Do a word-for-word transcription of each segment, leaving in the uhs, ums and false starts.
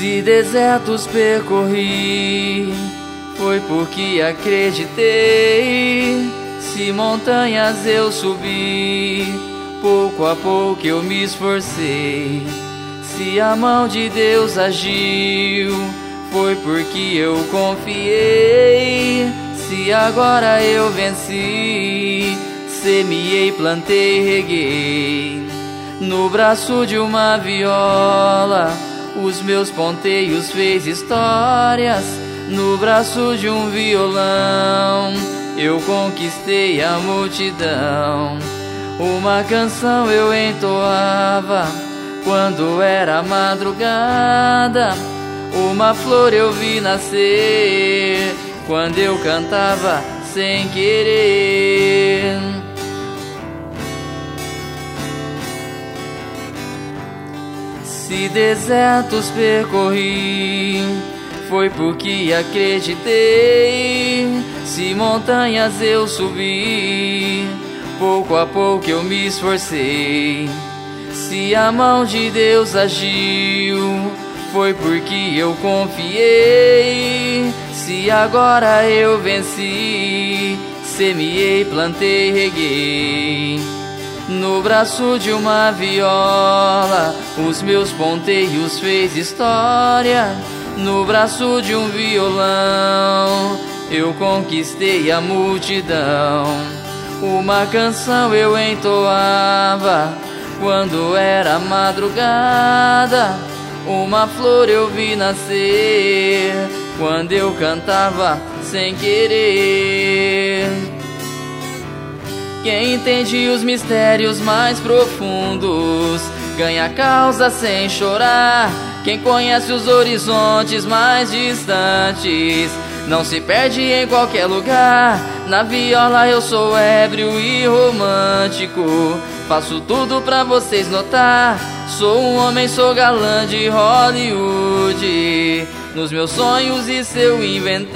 Se desertos percorri, foi porque acreditei. Se montanhas eu subi, pouco a pouco eu me esforcei. Se a mão de Deus agiu, foi porque eu confiei. Se agora eu venci, semeei, plantei, reguei. No braço de uma viola, os meus ponteios fez histórias. No braço de um violão, eu conquistei a multidão. Uma canção eu entoava quando era madrugada. Uma flor eu vi nascer quando eu cantava sem querer. Se desertos percorri, foi porque acreditei. Se montanhas eu subi, pouco a pouco eu me esforcei. Se a mão de Deus agiu, foi porque eu confiei. Se agora eu venci, semeei, plantei, reguei. No braço de uma viola, os meus ponteios fez história. No braço de um violão, eu conquistei a multidão. Uma canção eu entoava quando era madrugada. Uma flor eu vi nascer quando eu cantava sem querer. Quem entende os mistérios mais profundos ganha causa sem chorar. Quem conhece os horizontes mais distantes não se perde em qualquer lugar. Na viola eu sou ébrio e romântico, faço tudo pra vocês notar. Sou um homem, sou galã de Hollywood, nos meus sonhos isso eu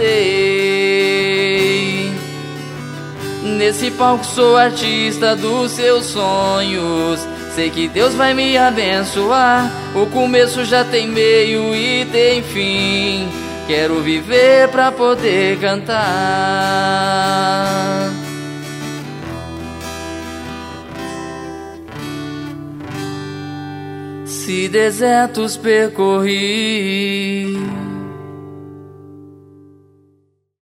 inventei. Nesse palco sou artista dos seus sonhos, sei que Deus vai me abençoar. O começo já tem meio e tem fim, quero viver pra poder cantar. Se desertos percorri,